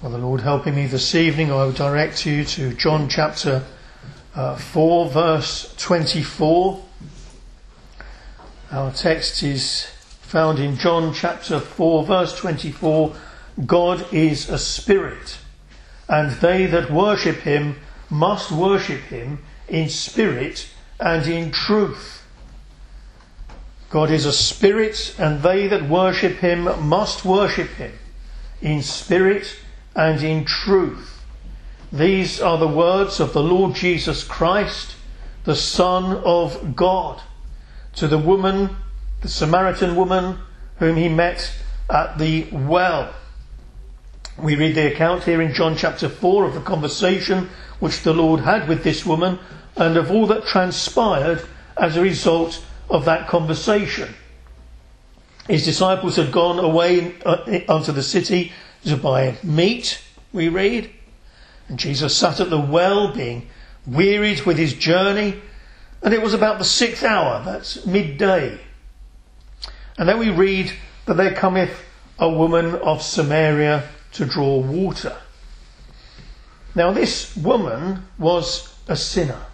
Well, the Lord helping me this evening, I will direct you to John chapter 4, verse 24. Our text is found in John chapter 4, verse 24. God is a spirit, and they that worship him must worship him in spirit and in truth. God is a spirit, and they that worship him must worship him in spirit and in truth. These are the words of the Lord Jesus Christ, the Son of God, to the woman, the Samaritan woman, whom he met at the well. We read the account here in John chapter 4 of the conversation which the Lord had with this woman, and of all that transpired as a result of that conversation. His disciples had gone away unto the city to buy meat, we read. And Jesus sat at the well, being wearied with his journey. And it was about the 6th hour, that's midday. And then we read that there cometh a woman of Samaria to draw water. Now this woman was a sinner.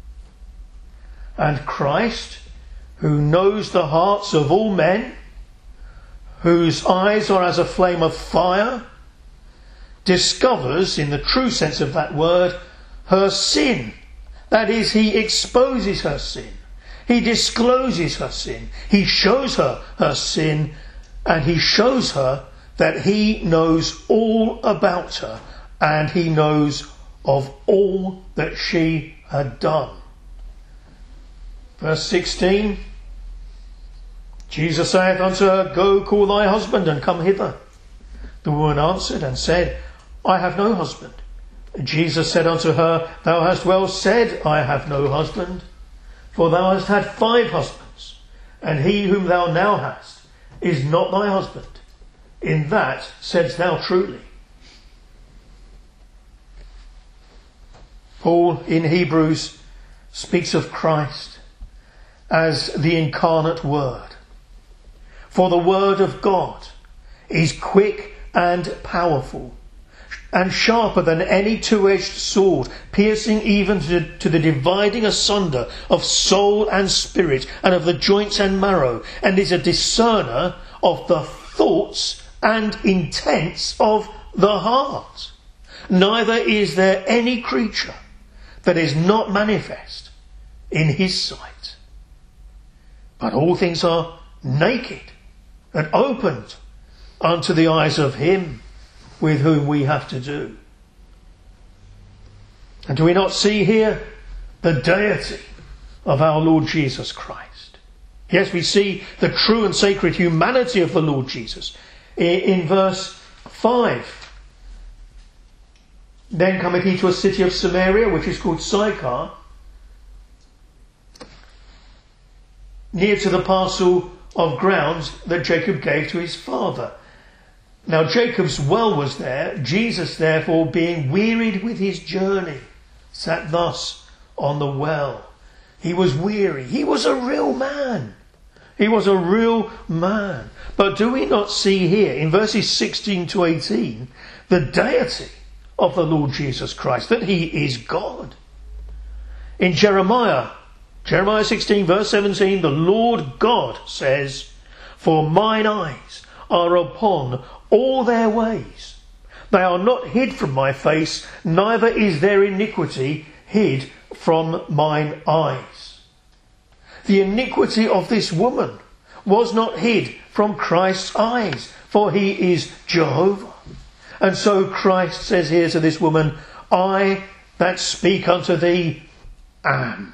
And Christ, who knows the hearts of all men, whose eyes are as a flame of fire, discovers, in the true sense of that word, her sin. That is, he exposes her sin. He discloses her sin. He shows her her sin, and he shows her that he knows all about her, and he knows of all that she had done. Verse 16, Jesus saith unto her, Go call thy husband and come hither. The woman answered and said, I have no husband. And Jesus said unto her, Thou hast well said, I have no husband. For thou hast had 5 husbands, and he whom thou now hast is not thy husband. In that saidst thou truly. Paul in Hebrews speaks of Christ as the incarnate Word. For the Word of God is quick and powerful, and sharper than any two-edged sword, piercing even to the dividing asunder of soul and spirit, and of the joints and marrow, and is a discerner of the thoughts and intents of the heart. Neither is there any creature that is not manifest in his sight. But all things are naked and opened unto the eyes of him with whom we have to do. And do we not see here the deity of our Lord Jesus Christ? Yes, we see the true and sacred humanity of the Lord Jesus. In verse 5, Then cometh he to a city of Samaria, which is called Sychar, near to the parcel of ground that Jacob gave to his father. Now Jacob's well was there. Jesus, therefore, being wearied with his journey, sat thus on the well. He was weary. He was a real man. He was a real man. But do we not see here, in verses 16 to 18, the deity of the Lord Jesus Christ, that he is God? In Jeremiah 16, verse 17, the Lord God says, For mine eyes are upon all their ways. They are not hid from my face, neither is their iniquity hid from mine eyes. The iniquity of this woman was not hid from Christ's eyes, for he is Jehovah. And so Christ says here to this woman, I that speak unto thee am.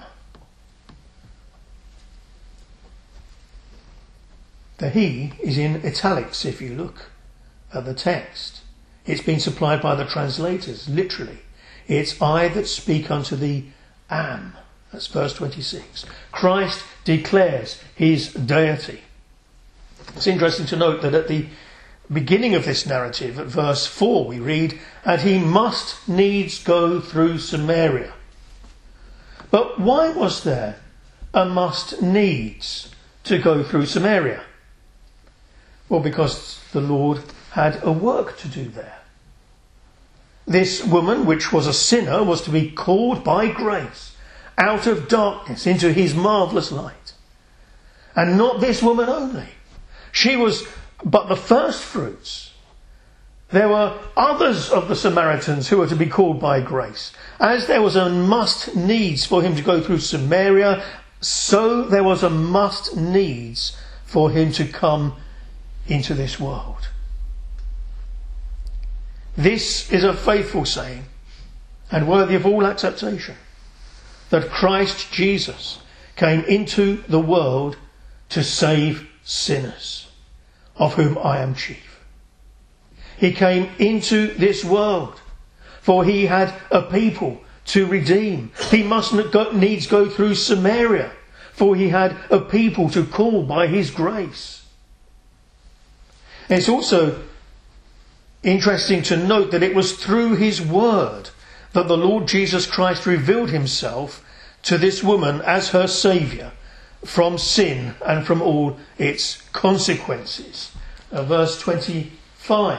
The he is in italics if you look at the text. It's been supplied by the translators, literally. It's I that speak unto thee am. That's verse 26. Christ declares his deity. It's interesting to note that at the beginning of this narrative, at verse 4, we read, And he must needs go through Samaria. But why was there a must needs to go through Samaria? Well, because the Lord had a work to do there. This woman, which was a sinner, was to be called by grace out of darkness into his marvellous light. And not this woman only. She was but the first fruits. There were others of the Samaritans who were to be called by grace. As there was a must needs for him to go through Samaria, so there was a must needs for him to come into this world. This is a faithful saying and worthy of all acceptation, that Christ Jesus came into the world to save sinners, of whom I am chief. He came into this world, for he had a people to redeem. He must needs go through Samaria, for he had a people to call by his grace. It's also interesting to note that it was through his word that the Lord Jesus Christ revealed himself to this woman as her saviour from sin and from all its consequences. Verse 25.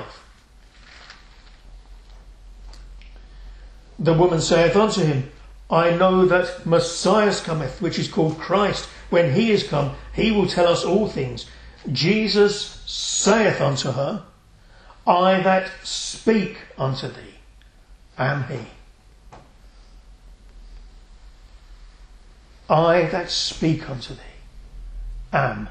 The woman saith unto him, I know that Messiah cometh, which is called Christ. When he is come, he will tell us all things. Jesus saith unto her, I that speak unto thee am he. I that speak unto thee am.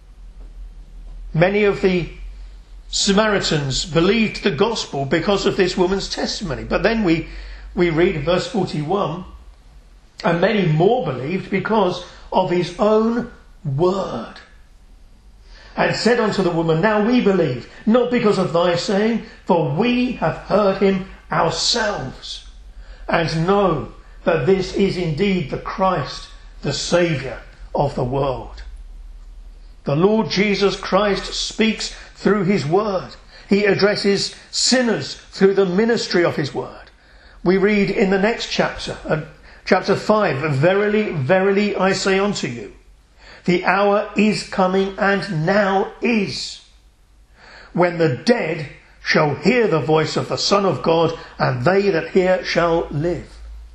Many of the Samaritans believed the gospel because of this woman's testimony. But then we read in verse 41, and many more believed because of his own word. And said unto the woman, Now we believe, not because of thy saying, for we have heard him ourselves, and know that this is indeed the Christ, the Saviour of the world. The Lord Jesus Christ speaks through his word. He addresses sinners through the ministry of his word. We read in the next chapter, chapter 5, Verily, verily, I say unto you, the hour is coming, and now is, when the dead shall hear the voice of the Son of God, and they that hear shall live.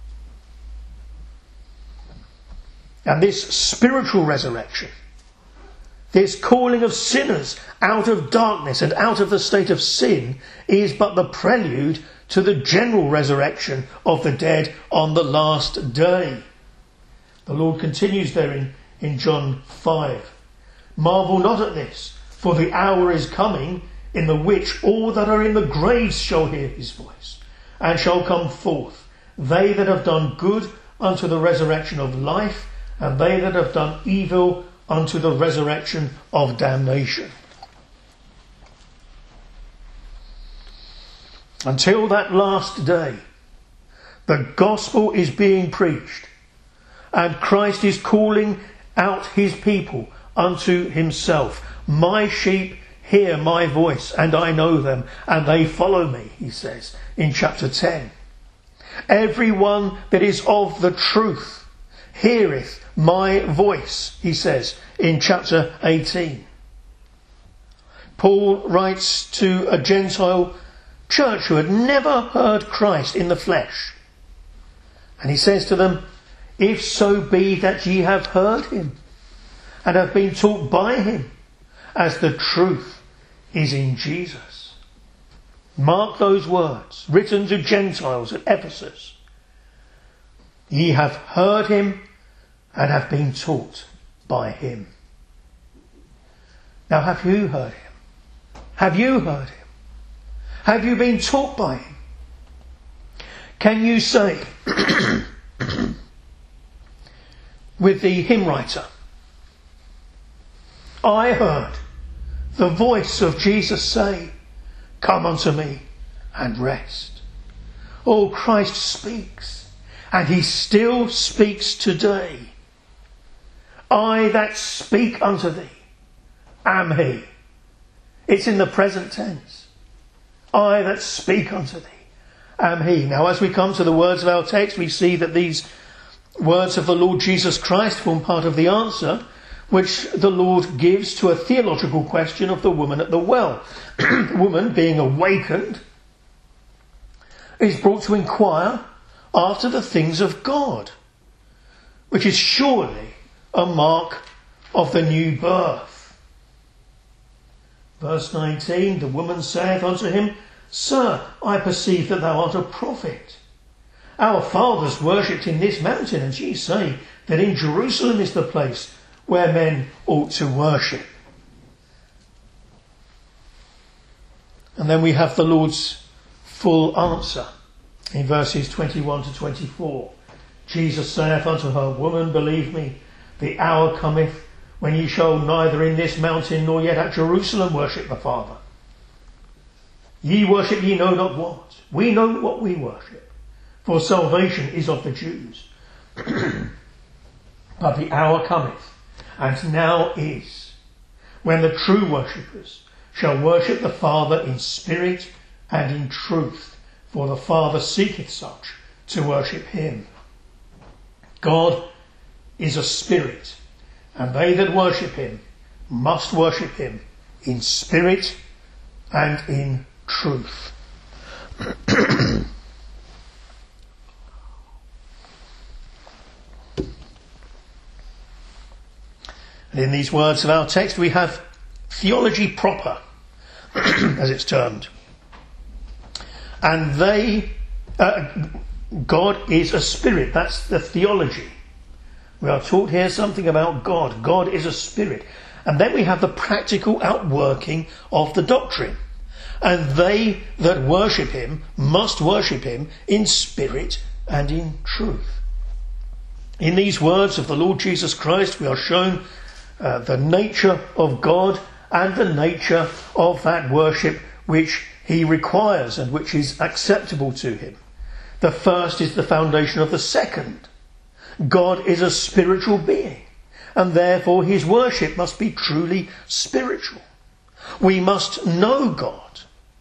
And this spiritual resurrection, this calling of sinners out of darkness and out of the state of sin, is but the prelude to the general resurrection of the dead on the last day. The Lord continues there in John 5. Marvel not at this, for the hour is coming in the which all that are in the graves shall hear his voice, and shall come forth, they that have done good unto the resurrection of life, and they that have done evil unto the resurrection of damnation. Until that last day, the gospel is being preached, and Christ is calling out his people unto himself. My sheep hear my voice, and I know them, and they follow me, he says in chapter 10. Everyone that is of the truth heareth my voice, he says in chapter 18. Paul writes to a Gentile church who had never heard Christ in the flesh. And he says to them, If so be that ye have heard him, and have been taught by him, as the truth is in Jesus. Mark those words, written to Gentiles at Ephesus. Ye have heard him, and have been taught by him. Now, have you heard him? Have you heard him? Have you been taught by him? Can you say with the hymn writer, I heard the voice of Jesus say, Come unto me and rest. Oh, Christ speaks, and he still speaks today. I that speak unto thee am he. It's in the present tense. I that speak unto thee am he. Now, as we come to the words of our text, we see that these words of the Lord Jesus Christ form part of the answer which the Lord gives to a theological question of the woman at the well. The woman being awakened is brought to inquire after the things of God, which is surely a mark of the new birth. Verse 19, the woman saith unto him, Sir, I perceive that thou art a prophet. Our fathers worshipped in this mountain, and ye say that in Jerusalem is the place where men ought to worship. And then we have the Lord's full answer in verses 21 to 24. Jesus saith unto her, Woman, believe me, the hour cometh when ye shall neither in this mountain nor yet at Jerusalem worship the Father. Ye worship ye know not what. We know what we worship, for salvation is of the Jews. But the hour cometh, and now is, when the true worshippers shall worship the Father in spirit and in truth, for the Father seeketh such to worship him. God is a spirit, and they that worship him must worship him in spirit and in truth. And in these words of our text we have theology proper, as it's termed. And God is a spirit. That's the theology. We are taught here something about God. God is a spirit. And then we have the practical outworking of the doctrine. And they that worship him must worship him in spirit and in truth. In these words of the Lord Jesus Christ, we are shown the nature of God and the nature of that worship which he requires and which is acceptable to him. The first is the foundation of the second. God is a spiritual being, and therefore his worship must be truly spiritual. We must know God,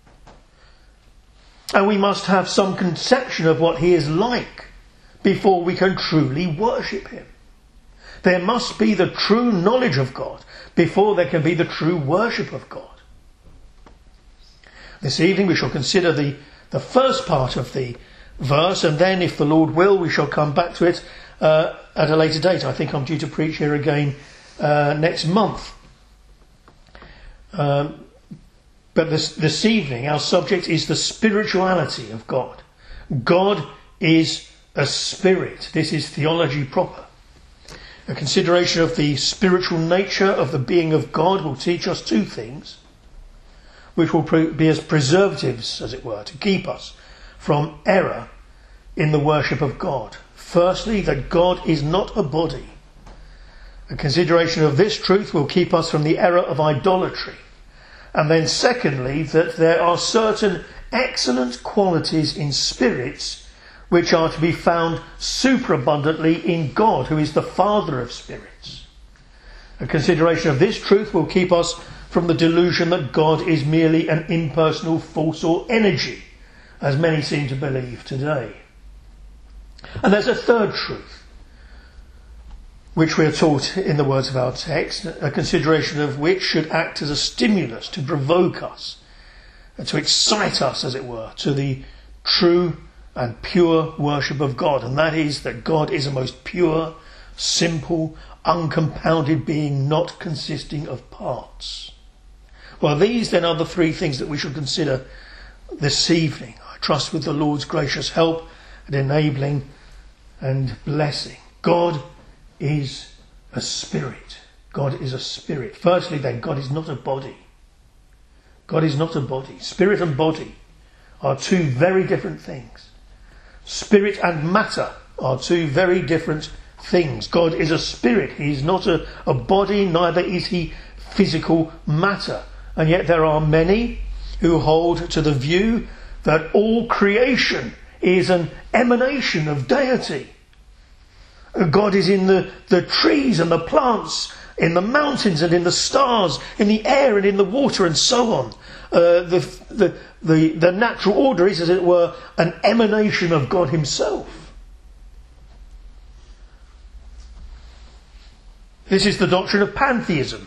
and we must have some conception of what he is like before we can truly worship him. There must be the true knowledge of God before there can be the true worship of God. This evening we shall consider the first part of the verse, and then, if the Lord will, we shall come back to it at a later date. I think I'm due to preach here again next month. But this evening our subject is the spirituality of God. God is a spirit. This is theology proper. A consideration of the spiritual nature of the being of God will teach us two things, which will be as preservatives, as it were, to keep us from error in the worship of God. Firstly, that God is not a body. A consideration of this truth will keep us from the error of idolatry. And then secondly, that there are certain excellent qualities in spirits which are to be found superabundantly in God, who is the Father of spirits. A consideration of this truth will keep us from the delusion that God is merely an impersonal force or energy, as many seem to believe today. And there's a third truth, which we are taught in the words of our text, a consideration of which should act as a stimulus to provoke us, to excite us, as it were, to the true and pure worship of God. And that is that God is a most pure, simple, uncompounded being, not consisting of parts. Well, these then are the three things that we should consider this evening. I trust with the Lord's gracious help and enabling and blessing. God is a spirit. God is a spirit. Firstly then, God is not a body. God is not a body. Spirit and body are two very different things. Spirit and matter are two very different things. God is a spirit. He is not a body, neither is he physical matter. And yet there are many who hold to the view that all creation is an emanation of deity. God is in the trees and the plants, in the mountains and in the stars, in the air and in the water, and so on. The natural order is, as it were, an emanation of God himself. This is the doctrine of pantheism.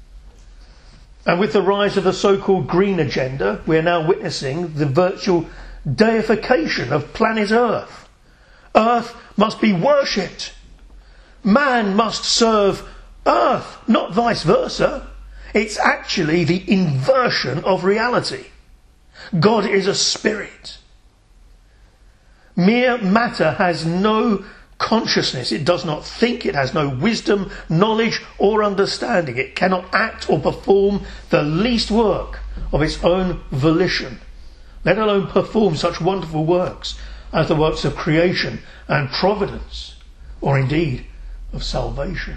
And with the rise of the so-called green agenda, we are now witnessing the virtual deification of planet Earth. Earth must be worshipped. Man must serve Earth, not vice versa. It's actually the inversion of reality. God is a spirit. Mere matter has no consciousness. It does not think. It has no wisdom, knowledge or understanding. It cannot act or perform the least work of its own volition, let alone perform such wonderful works as the works of creation and providence, or indeed of salvation.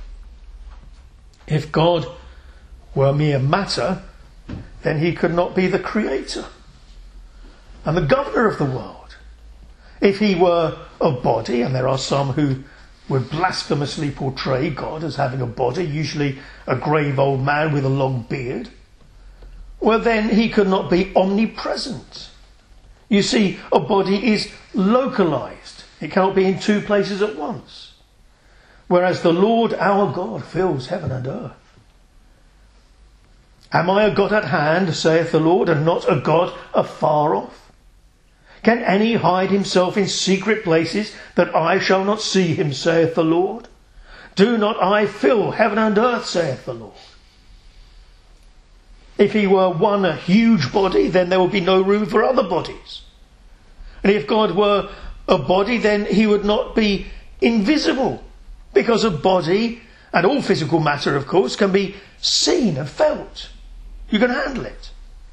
If God were mere matter, then he could not be the creator and the governor of the world. If he were a body, and there are some who would blasphemously portray God as having a body, usually a grave old man with a long beard, well then he could not be omnipresent. You see, a body is localized. It cannot be in two places at once. Whereas the Lord our God fills heaven and earth. Am I a God at hand, saith the Lord, and not a God afar off? Can any hide himself in secret places that I shall not see him, saith the Lord? Do not I fill heaven and earth, saith the Lord? If he were one huge body, then there would be no room for other bodies. And if God were a body, then he would not be invisible, because a body, and all physical matter, of course, can be seen and felt. You can handle it.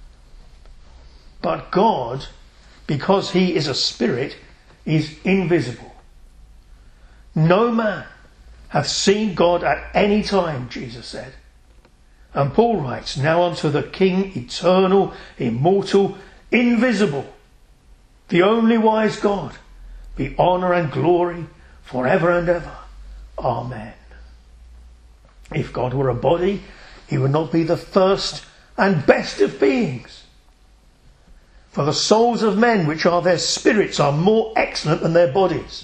But God, because he is a spirit, is invisible. No man hath seen God at any time, Jesus said. And Paul writes, now unto the King, eternal, immortal, invisible, the only wise God, be honour and glory forever and ever. Amen. If God were a body, he would not be the first and best of beings. For the souls of men, which are their spirits, are more excellent than their bodies.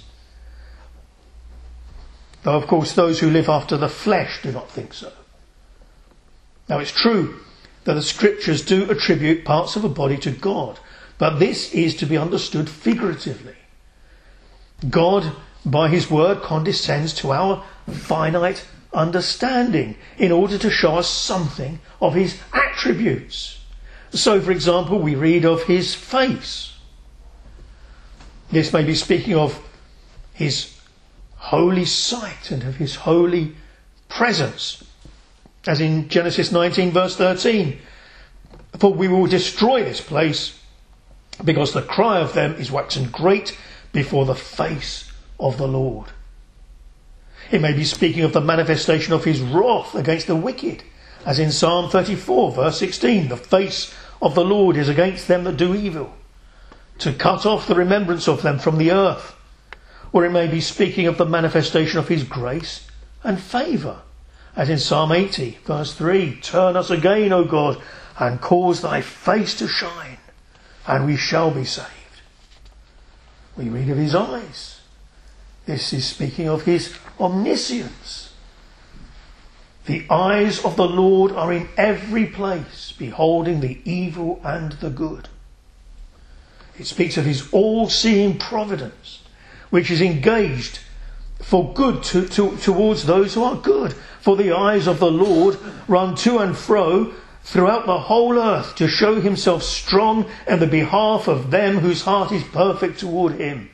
Though, of course, those who live after the flesh do not think so. Now, it's true that the scriptures do attribute parts of a body to God, but this is to be understood figuratively. God, by his word, condescends to our finite understanding in order to show us something of his attributes. So, for example, we read of his face. This may be speaking of his holy sight and of his holy presence. As in Genesis 19 verse 13. For we will destroy this place, because the cry of them is waxen great before the face of the Lord. It may be speaking of the manifestation of his wrath against the wicked, as in Psalm 34 verse 16. The face of the Lord is against them that do evil, to cut off the remembrance of them from the earth. Or it may be speaking of the manifestation of his grace and favour, as in Psalm 80 verse 3. Turn us again, O God, and cause thy face to shine, and we shall be saved. We read of his eyes. This is speaking of his omniscience. The eyes of the Lord are in every place, beholding the evil and the good. It speaks of his all-seeing providence, which is engaged for good towards those who are good. For the eyes of the Lord run to and fro throughout the whole earth, to show himself strong in the behalf of them whose heart is perfect toward him.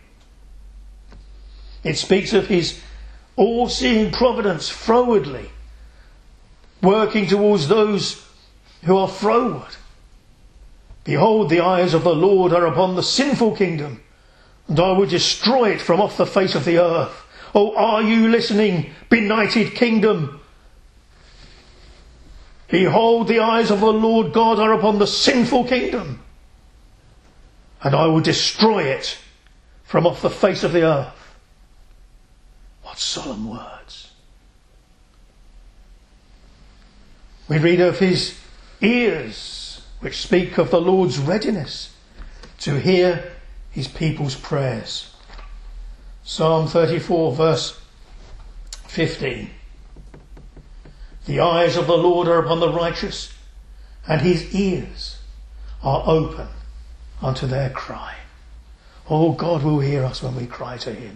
It speaks of his all-seeing providence frowardly, working towards those who are froward. Behold, the eyes of the Lord are upon the sinful kingdom, and I will destroy it from off the face of the earth. Oh, are you listening, benighted kingdom? Behold, the eyes of the Lord God are upon the sinful kingdom, and I will destroy it from off the face of the earth. What solemn words. We read of his ears, which speak of the Lord's readiness to hear his people's prayers. Psalm 34 verse 15. The eyes of the Lord are upon the righteous, and his ears are open unto their cry. Oh, God will hear us when we cry to him.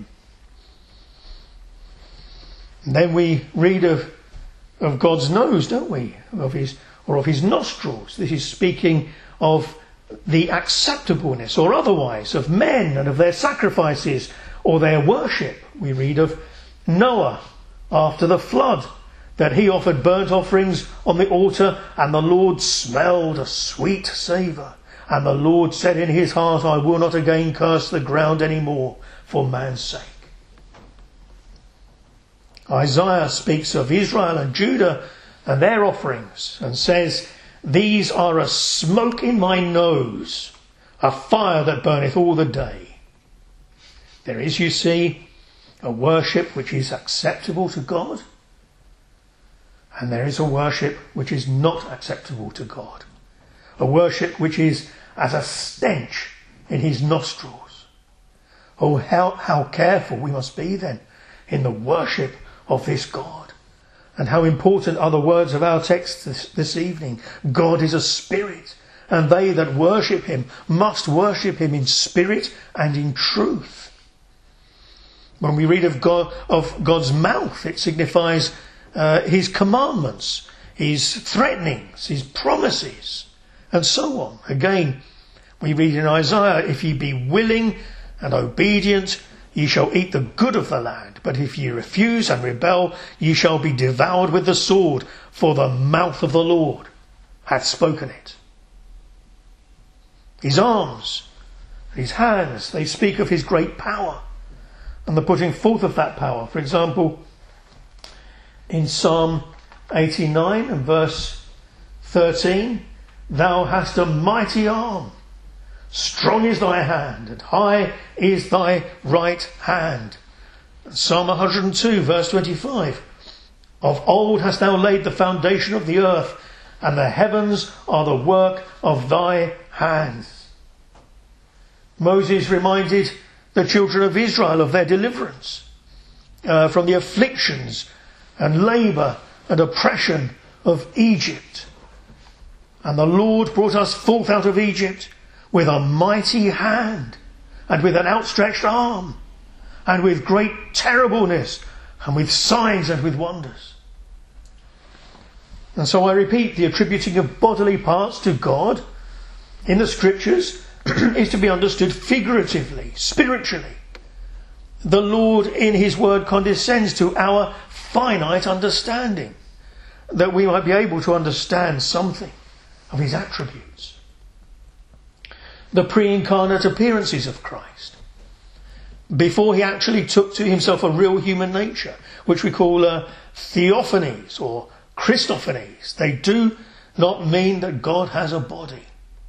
And then we read of God's nose, don't we? Of his nostrils. This is speaking of the acceptableness or otherwise of men and of their sacrifices or their worship. We read of Noah after the flood, that he offered burnt offerings on the altar, and the Lord smelled a sweet savour. And the Lord said in his heart, I will not again curse the ground any more for man's sake. Isaiah speaks of Israel and Judah and their offerings and says, these are a smoke in my nose, a fire that burneth all the day. There is, you see, a worship which is acceptable to God, and there is a worship which is not acceptable to God. A worship which is as a stench in his nostrils. Oh, how careful we must be then in the worship of this God. And how important are the words of our text this evening. God is a spirit, and they that worship him must worship him in spirit and in truth. When we read of God's mouth, it signifies his commandments, his threatenings, his promises, and so on. Again, we read in Isaiah, if ye be willing and obedient, ye shall eat the good of the land. But if ye refuse and rebel, ye shall be devoured with the sword, for the mouth of the Lord hath spoken it. His arms, his hands, they speak of his great power and the putting forth of that power. For example, in Psalm 89 and verse 13, thou hast a mighty arm, strong is thy hand, and high is thy right hand. Psalm 102 verse 25, of old hast thou laid the foundation of the earth, and the heavens are the work of thy hands. Moses reminded the children of Israel of their deliverance from the afflictions and labour and oppression of Egypt. And the Lord brought us forth out of Egypt with a mighty hand, and with an outstretched arm, and with great terribleness, and with signs and with wonders. And so I repeat, the attributing of bodily parts to God in the scriptures is to be understood figuratively, spiritually. The Lord in his word condescends to our finite understanding, that we might be able to understand something of his attributes. The pre-incarnate appearances of Christ, before he actually took to himself a real human nature, which we call theophanies or Christophanies. They do not mean that God has a body.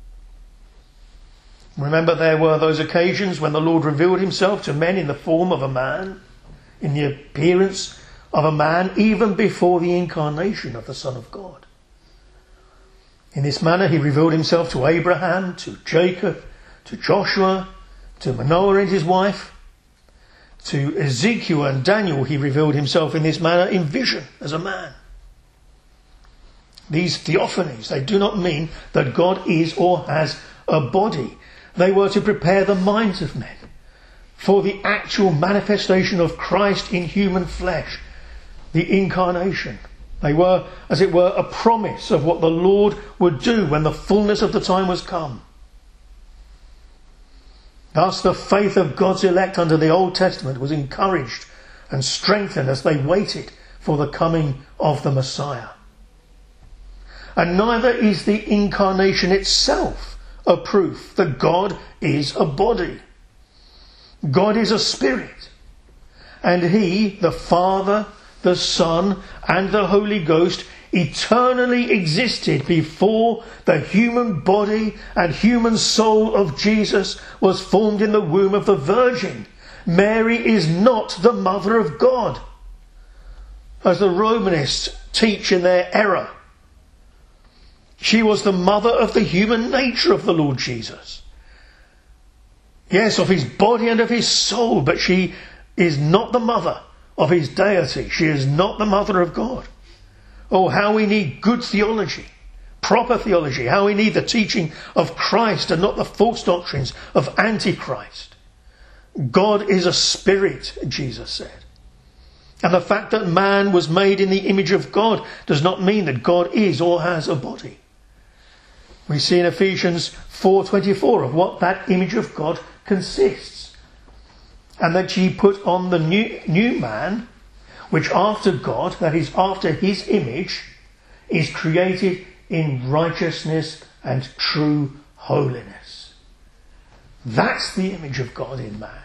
Remember, there were those occasions when the Lord revealed himself to men in the form of a man, in the appearance of a man, even before the incarnation of the Son of God. In this manner he revealed himself to Abraham, to Jacob, to Joshua, to Manoah and his wife. To Ezekiel and Daniel he revealed himself in this manner in vision as a man. These theophanies, they do not mean that God is or has a body. They were to prepare the minds of men for the actual manifestation of Christ in human flesh, the incarnation. They were, as it were, a promise of what the Lord would do when the fullness of the time was come. Thus the faith of God's elect under the Old Testament was encouraged and strengthened as they waited for the coming of the Messiah. And neither is the incarnation itself a proof that God is a body. God is a spirit, and he, the Father, the Son, and the Holy Ghost, eternally existed before the human body and human soul of Jesus was formed in the womb of the Virgin. Mary is not the mother of God, as the Romanists teach in their error. She was the mother of the human nature of the Lord Jesus. Yes, of his body and of his soul, but she is not the mother of his deity. She is not the mother of God. Oh, how we need good theology, proper theology, how we need the teaching of Christ and not the false doctrines of Antichrist. God is a spirit, Jesus said. And the fact that man was made in the image of God does not mean that God is or has a body. We see in Ephesians 4:24 of what that image of God consists. And that ye put on the new man, which after God, that is after his image, is created in righteousness and true holiness. That's the image of God in man.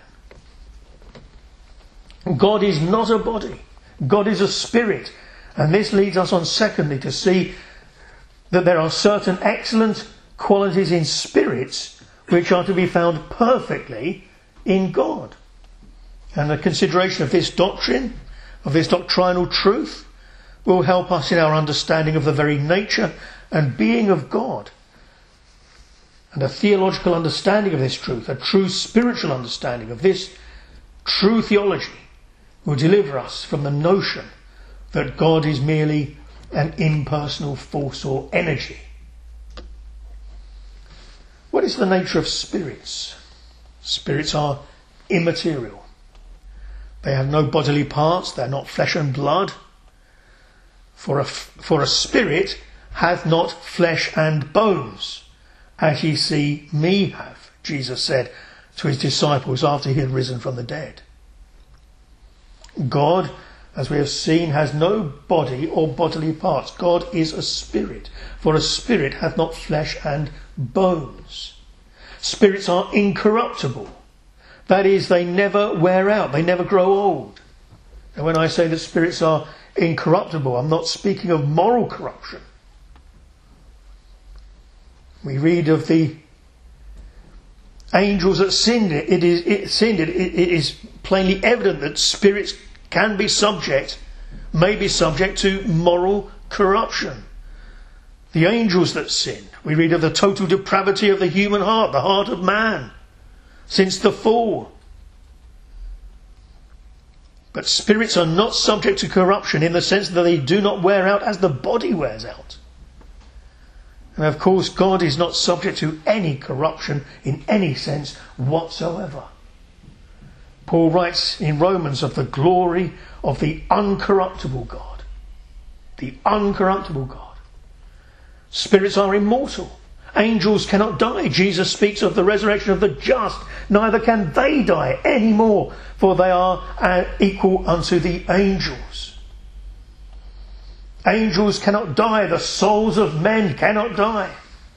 God is not a body. God is a spirit. And this leads us on secondly to see that there are certain excellent qualities in spirits which are to be found perfectly in God. And the consideration of this doctrine, of this doctrinal truth, will help us in our understanding of the very nature and being of God. And a theological understanding of this truth, a true spiritual understanding of this true theology, will deliver us from the notion that God is merely an impersonal force or energy. What is the nature of spirits? Spirits are immaterial. They have no bodily parts, they are not flesh and blood. For a spirit hath not flesh and bones, as ye see me have, Jesus said to his disciples after he had risen from the dead. God, as we have seen, has no body or bodily parts. God is a spirit, for a spirit hath not flesh and bones. Spirits are incorruptible. That is, they never wear out, they never grow old. And when I say that spirits are incorruptible, I'm not speaking of moral corruption. We read of the angels that sinned. It is plainly evident that spirits can be subject, may be subject to moral corruption. The angels that sinned. We read of the total depravity of the human heart, the heart of man, since the fall. But spirits are not subject to corruption in the sense that they do not wear out as the body wears out. And of course, God is not subject to any corruption in any sense whatsoever. Paul writes in Romans of the glory of the uncorruptible God. The uncorruptible God. Spirits are immortal. Angels cannot die. Jesus speaks of the resurrection of the just. Neither can they die any more, for they are equal unto the angels. Angels cannot die. The souls of men cannot die.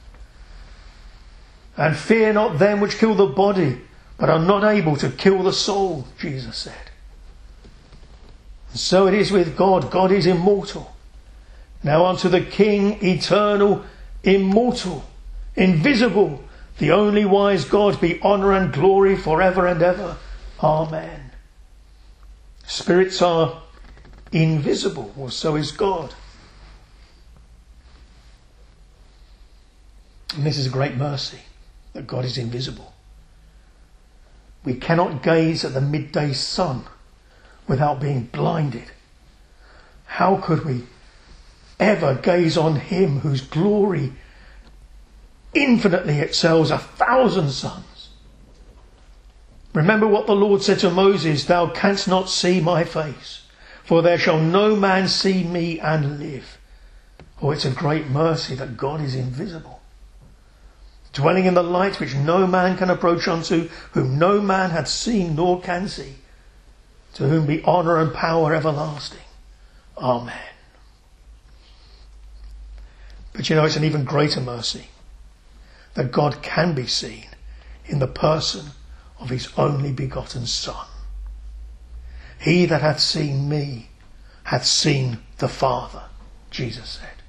And fear not them which kill the body, but are not able to kill the soul, Jesus said. And so it is with God. God is immortal. Now unto the King, eternal, immortal, invisible, the only wise God, be honour and glory forever and ever. Amen. Spirits are invisible, or so is God. And this is a great mercy, that God is invisible. We cannot gaze at the midday sun without being blinded. How could we ever gaze on him whose glory infinitely excels 1,000 suns? Remember what the Lord said to Moses, thou canst not see my face, for there shall no man see me and live. Oh, it's a great mercy that God is invisible, dwelling in the light which no man can approach unto, whom no man hath seen nor can see, to whom be honour and power everlasting. Amen. But it's an even greater mercy that God can be seen in the person of his only begotten Son. He that hath seen me hath seen the Father, Jesus said.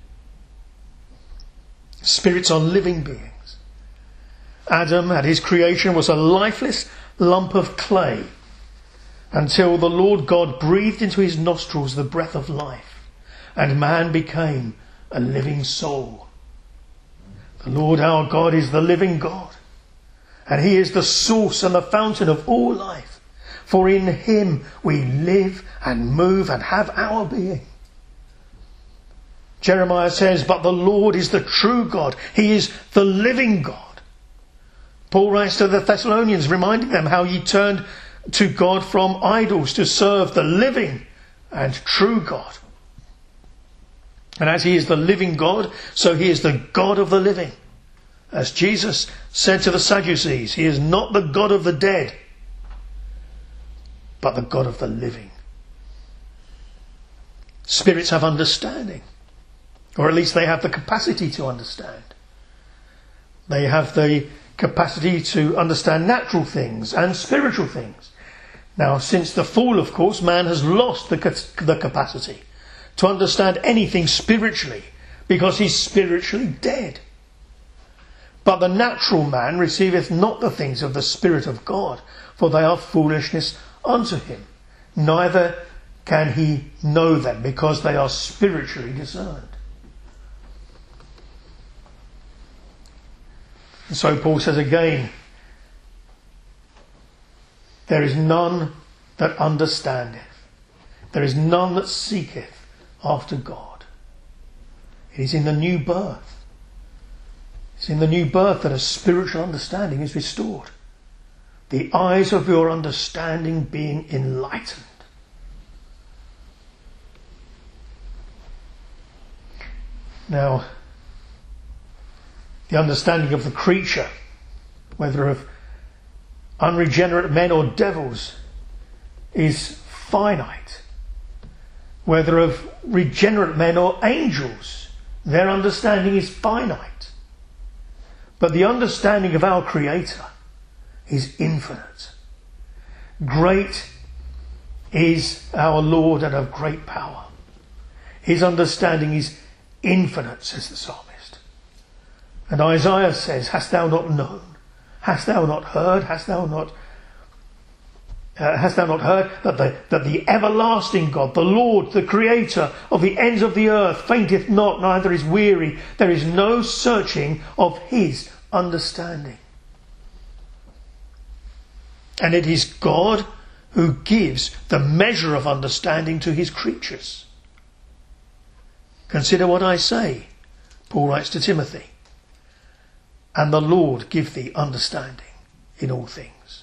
Spirits are living beings. Adam at his creation was a lifeless lump of clay until the Lord God breathed into his nostrils the breath of life, and man became a living soul. The Lord our God is the living God, and he is the source and the fountain of all life. For in him we live and move and have our being. Jeremiah says, but the Lord is the true God. He is the living God. Paul writes to the Thessalonians, reminding them how ye turned to God from idols to serve the living and true God. And as he is the living God, so he is the God of the living. As Jesus said to the Sadducees, he is not the God of the dead, but the God of the living. Spirits have understanding, or at least they have the capacity to understand. They have the capacity to understand natural things and spiritual things. Now, since the fall, of course, man has lost the capacity to understand anything spiritually, because he's spiritually dead. But the natural man receiveth not the things of the Spirit of God, for they are foolishness unto him. Neither can he know them, because they are spiritually discerned. And so Paul says again, there is none that understandeth. There is none that seeketh after God. It is in the new birth. It's in the new birth that a spiritual understanding is restored. The eyes of your understanding being enlightened. Now, the understanding of the creature, whether of unregenerate men or devils, is finite. Whether of regenerate men or angels, their understanding is finite. But the understanding of our Creator is infinite. Great is our Lord and of great power. His understanding is infinite, says the psalmist. And Isaiah says, hast thou not known? Hast thou not heard? Hast thou not heard that the everlasting God, the Lord, the Creator of the ends of the earth, fainteth not, neither is weary. There is no searching of his understanding. And it is God who gives the measure of understanding to his creatures. Consider what I say, Paul writes to Timothy. And the Lord give thee understanding in all things.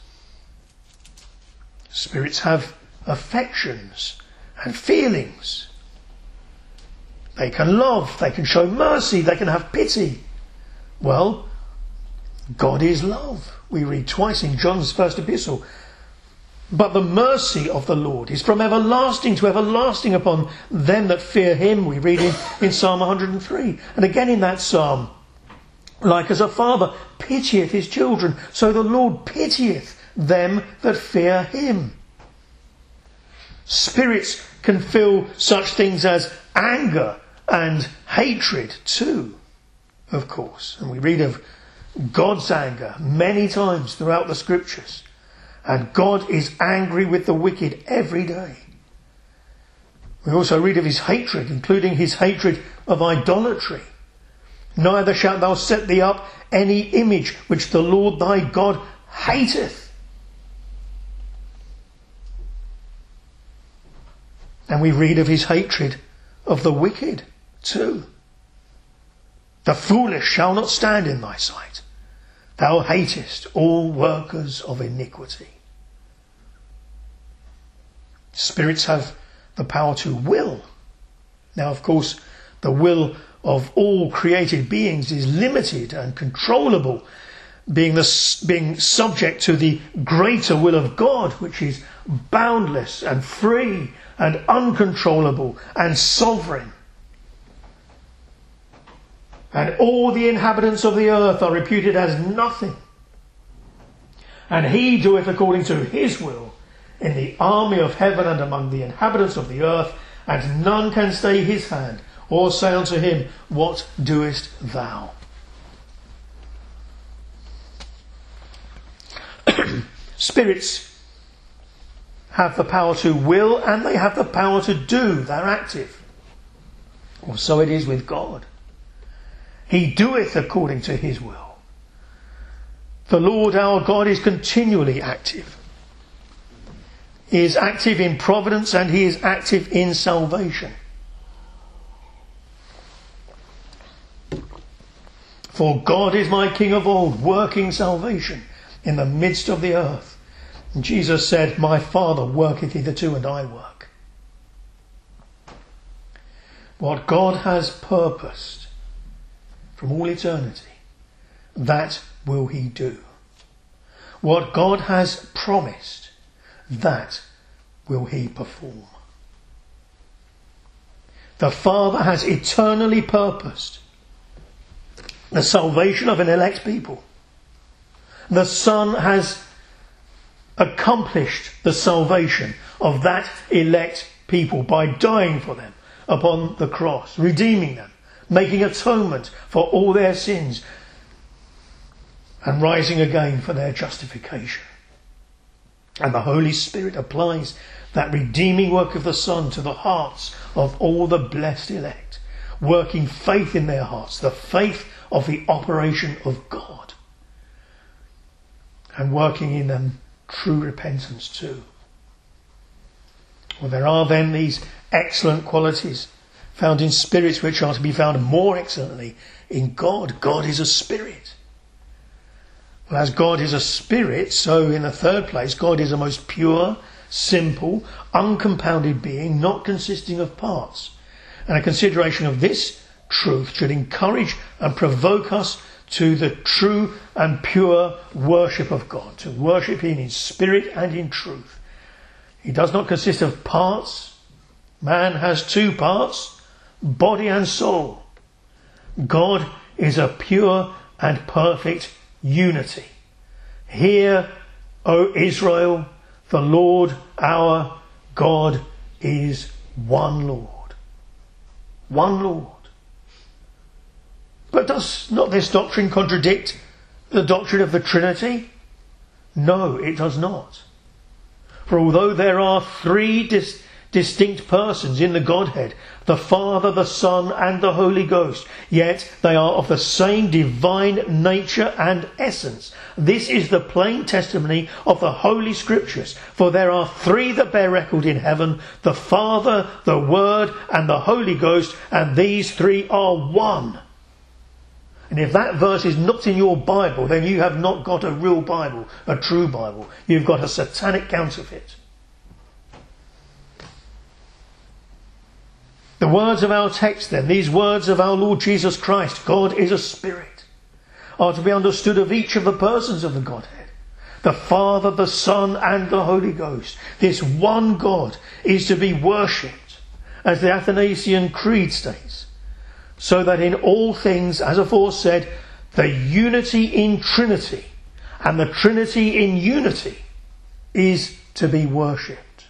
Spirits have affections and feelings. They can love, they can show mercy, they can have pity. Well, God is love. We read twice in John's first epistle. But the mercy of the Lord is from everlasting to everlasting upon them that fear him. We read in Psalm 103. And again in that psalm, like as a father pitieth his children, so the Lord pitieth them that fear him. Spirits can feel such things as anger and hatred too, of course. And we read of God's anger many times throughout the scriptures. And God is angry with the wicked every day. We also read of his hatred, including his hatred of idolatry. Neither shalt thou set thee up any image which the Lord thy God hateth. And we read of his hatred of the wicked too. The foolish shall not stand in thy sight. Thou hatest all workers of iniquity. Spirits have the power to will. Now, of course, the will of all created beings is limited and controllable, being subject to the greater will of God, which is boundless and free and uncontrollable and sovereign. And all the inhabitants of the earth are reputed as nothing. And he doeth according to his will in the army of heaven and among the inhabitants of the earth, and none can stay his hand or say unto him, what doest thou? Spirits have the power to will and they have the power to do. They're active. Well, so it is with God. He doeth according to his will. The Lord our God is continually active. He is active in providence and he is active in salvation. For God is my King of old, working salvation in the midst of the earth. And Jesus said, my Father worketh hitherto, and I work. What God has purposed from all eternity, that will he do. What God has promised, that will he perform. The Father has eternally purposed the salvation of an elect people. The Son has accomplished the salvation of that elect people by dying for them upon the cross, redeeming them, making atonement for all their sins, and rising again for their justification. And the Holy Spirit applies that redeeming work of the Son to the hearts of all the blessed elect, working faith in their hearts, the faith of the operation of God, and working in them true repentance too. Well, there are then these excellent qualities found in spirits which are to be found more excellently in God. God is a spirit. Well, as God is a spirit, so in the third place, God is a most pure, simple, uncompounded being, not consisting of parts. And a consideration of this truth should encourage and provoke us to the true and pure worship of God, to worship him in spirit and in truth. He does not consist of parts. Man has two parts, body and soul. God is a pure and perfect unity. Hear, O Israel, the Lord our God is one Lord. One Lord. But does not this doctrine contradict the doctrine of the Trinity? No, it does not. For although there are three distinct persons in the Godhead, the Father, the Son, and the Holy Ghost, yet they are of the same divine nature and essence. This is the plain testimony of the Holy Scriptures. For there are three that bear record in heaven, the Father, the Word, and the Holy Ghost, and these three are one. And if that verse is not in your Bible, then you have not got a real Bible, a true Bible. You've got a satanic counterfeit. The words of our text then, these words of our Lord Jesus Christ, God is a spirit, are to be understood of each of the persons of the Godhead. The Father, the Son, and the Holy Ghost. This one God is to be worshipped, as the Athanasian Creed states, so that in all things, as aforesaid, the unity in Trinity and the Trinity in unity is to be worshipped.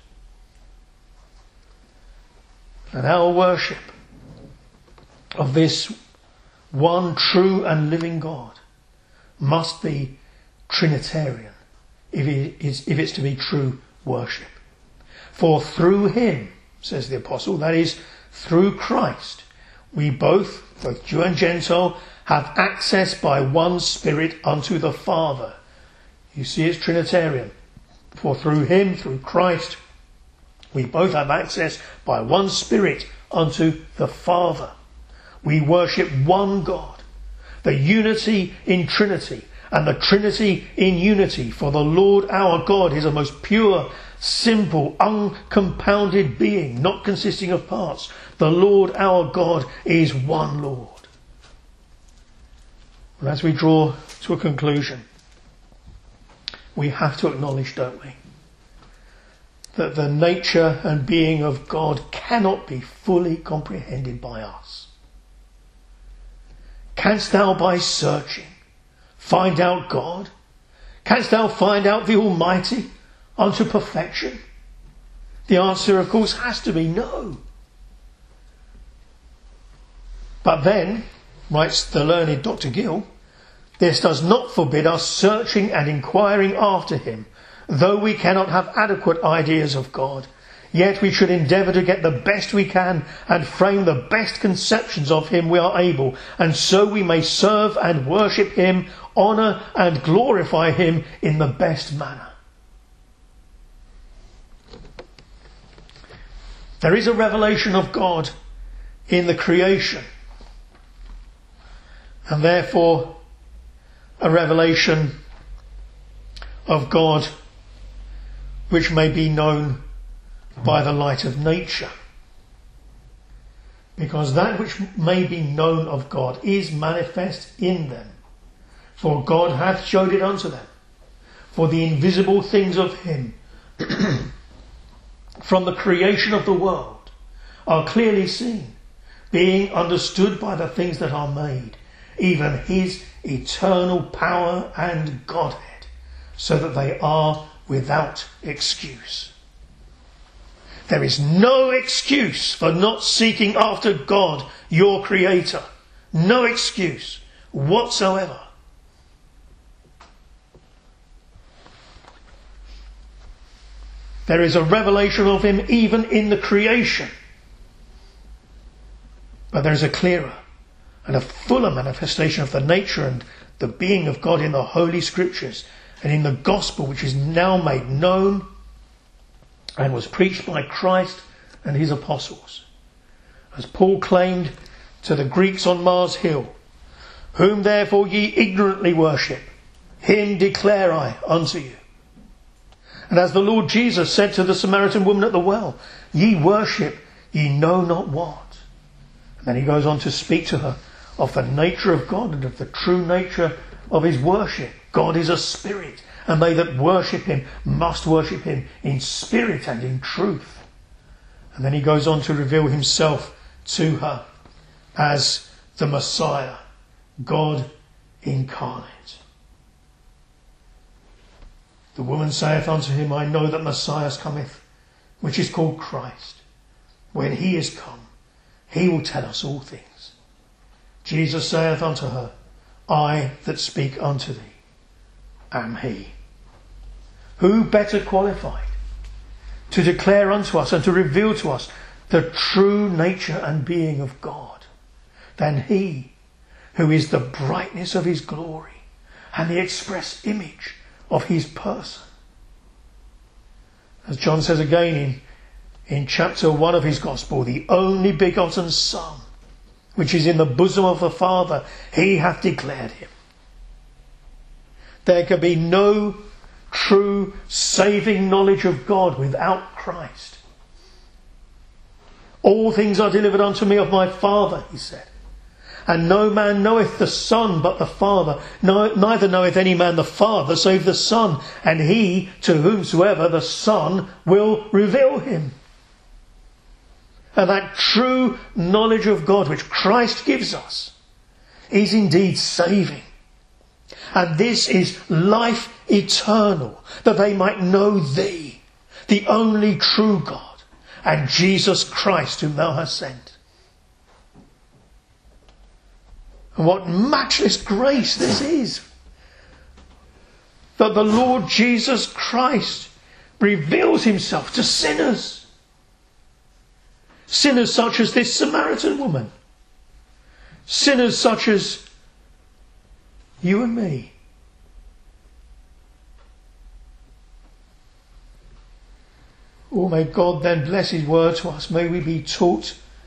And our worship of this one true and living God must be Trinitarian if it's to be true worship. For through him, says the Apostle, that is, through Christ, we both Jew and Gentile, have access by one Spirit unto the Father. You see, it's Trinitarian. For through him, through Christ, we both have access by one Spirit unto the Father. We worship one God, the unity in Trinity and the Trinity in unity. For the Lord our God is a most pure, simple, uncompounded being, not consisting of parts. The Lord our God is one Lord. And as we draw to a conclusion, we have to acknowledge, don't we, that the nature and being of God cannot be fully comprehended by us. Canst thou by searching find out God? Canst thou find out the Almighty unto perfection? The answer, of course, has to be no. But then, writes the learned Dr. Gill, this does not forbid us searching and inquiring after him. Though we cannot have adequate ideas of God, yet we should endeavour to get the best we can and frame the best conceptions of him we are able, and so we may serve and worship him, honour and glorify him in the best manner. There is a revelation of God in the creation. and therefore a revelation of God which may be known by the light of nature. Because that which may be known of God is manifest in them, for God hath showed it unto them. For the invisible things of him from the creation of the world are clearly seen, being understood by the things that are made, even his eternal power and Godhead, so that they are without excuse. There is no excuse for not seeking after God, your Creator. No excuse whatsoever. There is a revelation of him even in the creation. But there is a clearer and a fuller manifestation of the nature and the being of God in the Holy Scriptures and in the gospel, which is now made known and was preached by Christ and his apostles. As Paul claimed to the Greeks on Mars Hill, whom therefore ye ignorantly worship, him declare I unto you. And as the Lord Jesus said to the Samaritan woman at the well, ye worship, ye know not what. And then he goes on to speak to her of the nature of God and of the true nature of his worship. God is a spirit, and they that worship him must worship him in spirit and in truth. And then he goes on to reveal himself to her as the Messiah, God incarnate. The woman saith unto him, I know that Messiah cometh, which is called Christ. When he is come, he will tell us all things. Jesus saith unto her, I that speak unto thee am he. Who better qualified to declare unto us and to reveal to us the true nature and being of God than he who is the brightness of his glory and the express image of his person? As John says again in chapter 1 of his gospel, the only begotten Son, which is in the bosom of the Father, he hath declared him. There can be no true saving knowledge of God without Christ. All things are delivered unto me of my Father, he said. And no man knoweth the Son but the Father. No, neither knoweth any man the Father save the Son, and he to whomsoever the Son will reveal him. And that true knowledge of God which Christ gives us is indeed saving. And this is life eternal, that they might know thee, the only true God, and Jesus Christ whom thou hast sent. And what matchless grace this is, that the Lord Jesus Christ reveals himself to sinners. Sinners such as this Samaritan woman. Sinners such as you and me. Oh, may God then bless his word to us. May we be taught